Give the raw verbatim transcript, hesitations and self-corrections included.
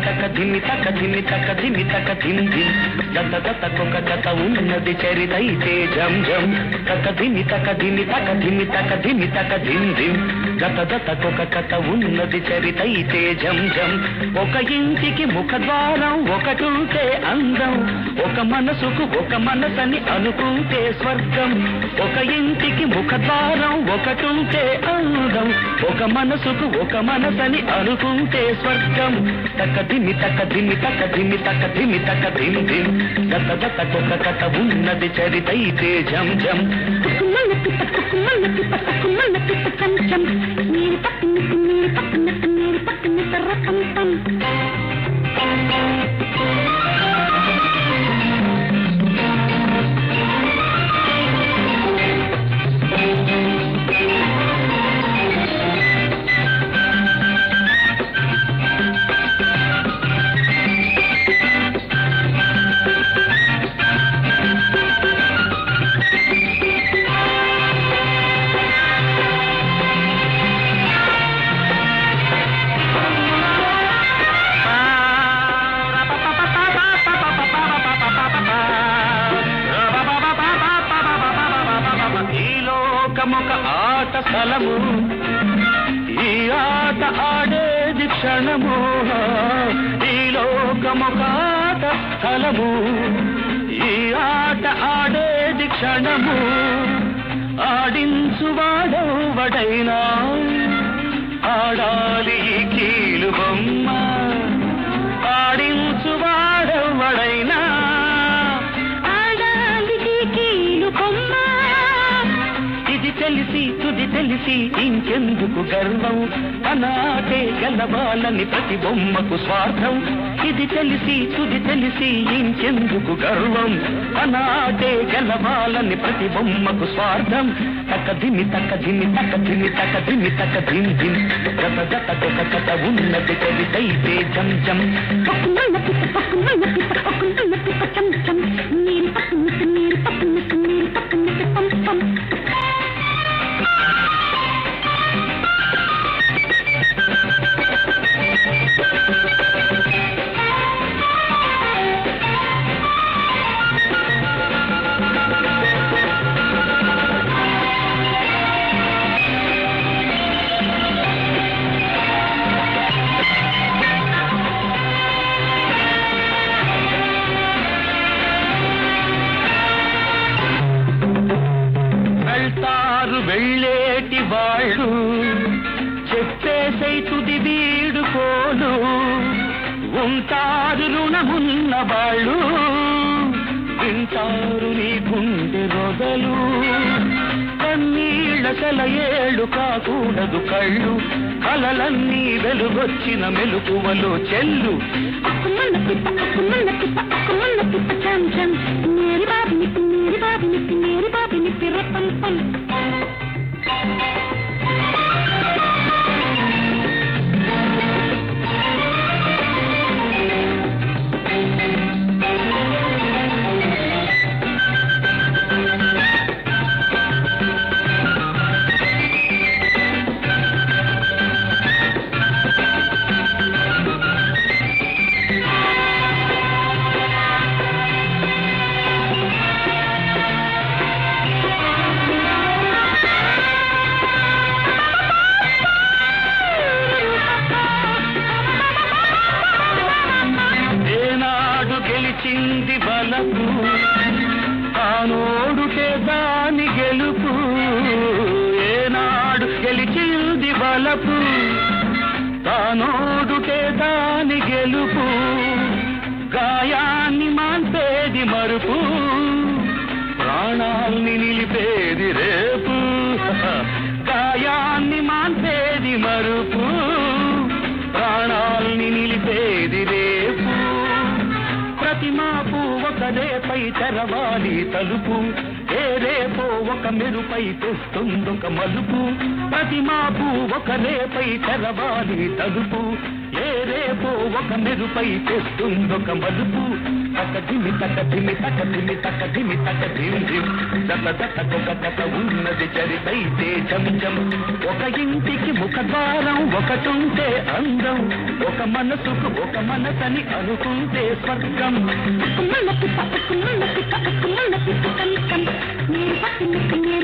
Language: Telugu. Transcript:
తక ధిమి తక ధిమి తక ధిమి తక ధిమ్ ధిమ్ జత జతకొక జత ఉన్నది చరితైతే జం జం తక ధిమి తక ధిమి తక ధిమి తక ధిమి తక ధిమ్ ధిమ్ జత జతకొక జత ఉన్నది చరితైతే జం జం ఒక ఇంటికి ముఖద్వారం ఒకటుంటే అందం ఒక మనసుకు ఒక మనసని అనుకుంటే స్వర్గం ఒక ఇంటికి ముఖద్వారం ఒకటుంటే అందం ఒక మనసుకు ఒక మనసని అనుకుంటే స్వర్గం తక ధిమి తక ధిమి తక ధిమి తక ధిమి తక ధిమ్ ధిమ్ గత గతకొక కథ ఉన్నది చరితైతే జం జం కుక్కుమల్ల పిట్ట కుక్కుమల్ల పిట్ట కుక్కుమల్ల పిట్ట కంచం మీరు పక్కనట్టు మీరు పక్కనట్టు మీరు పక్కనట్టు రతం తం ఒక ఆట స్థలము ఈ ఆట ఆడేది క్షణము ఈ లోకమొక ఆట స్థలము ఈ ఆట ఆడేది క్షణము ఆడించువాడెవడైనా ఆడాలి ఈ కీలు బొమ్మ ఆడించువాడెవడైనా ఆడాలి ఈ కీలు బొమ్మ ఇది తెలిసి తుది తెలిసి ఇంకెందుకు గర్వం అనాటే గెలవాలని ప్రతి బొమ్మకు స్వార్థం ఇది తెలిసి తుది తెలిసి ఇంకెందుకు గర్వం అనాటే గెలవాలని ప్రతి బొమ్మకు స్వార్థం తక ధిమి తక ధిమి తక ధిమి తక ధిమి తక ధిమ్ ధిమ్ గత గతకొక కథ ఉన్నది చరితైతే జం జం పక్కుమల్ల పిట్ట పక్కుమల్ల పిట్ట పక్కుమల్ల పిట్ట చం చం మీరు పక్కనట్టు మీరు పక్కనట్టు మీరు పక్కనట్టు పం పం వెళ్ళేటి వాళ్ళు చెప్పేసై తుది వీడుకోలు ఉంటారు రుణమున్న వాళ్ళు వింటారు నీ గుండె రొగలు కన్నీళ్ళ సెలయేళ్ళు కాకూడదు కళ్ళు కలలన్నీ వెలుగొచ్చిన మెలుకువలో చెల్లు అక్కుమల్ల పిట్ట అక్కుమల్ల పిట్ట అక్కుమల్ల పిట్ట చం చం మేరీ బాబిని మేరీ బాబిని మేరీ బాబిని రతం తం చింది బలపు తానోడుటే దాని గెలుపు ఏనాడు గెలిచింది బలపు తానోడుటే దాని గెలుపు గాయాన్ని మాన్పేది మరుపు ప్రాణాల్ని నిలిపేది రేపు గాయాన్ని మాన్పేది మరుపు ప్రాణాల్ని నిలిపేది రేపు ప్రతి మాపు ఒక రేపై తెరవాలి తలుపు ఏ రేపో ఒక మెరుపై తెస్తుందొక మలుపు ప్రతి మాపు ఒక రేపై తెరవాలి తలుపు ఏ రేపో ఒక మెరుపై తెస్తుందొక మలుపు తక ధిమి తక ధిమి తక ధిమి తక ధిమి తక ధిమ్ ధిమ్ జత జతకొక కథ ఉన్నది చరితైతే జం జం ఒక ఇంటికి ముఖద్వారం ఒకటుంటే అందం ఒక మనసుకు ఒక మనసని అనుకుంటే స్వర్గం అక్కుమన్న పిప్ప అక్కుమన్న పిప్ప అక్కుమన్న పిప్ప కం కం నేరి పట్టి